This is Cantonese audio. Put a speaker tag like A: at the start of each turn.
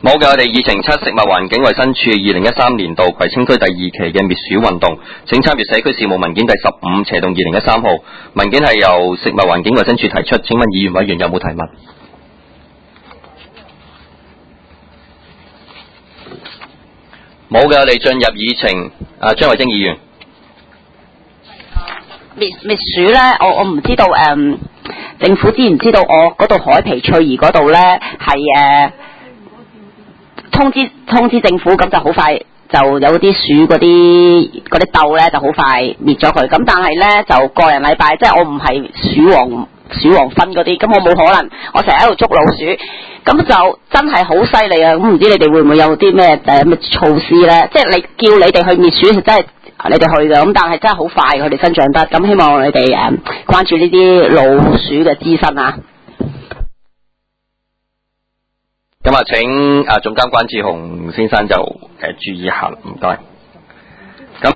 A: 冇嘅，我哋議程7食物環境衛生署2013年度葵青區第2期嘅滅鼠運動，請參閱社區事務文件第15/2013號。文件係由食物環境衛生署提出，請問議員委員有冇提問？冇嘅，我哋進入議程。張慧晶議員，
B: 滅鼠咧，我唔知道政府知唔知道我嗰度海皮翠怡嗰度咧係通知政府，咁就好快就有啲鼠嗰啲竇咧就好快滅咗佢。咁但係咧就個人禮拜，即係我唔係鼠王分嗰啲，咁我冇可能，我成日喺度捉老鼠，咁就真係好犀利啊！咁唔知你哋會唔會有啲咩措施咧？即係你叫你哋去滅鼠，真係你哋去嘅，咁但係真係好快佢哋生長得，咁希望你哋關注呢啲老鼠嘅滋生啊！
A: 咁請總監關志雄先生就注意下，唔該。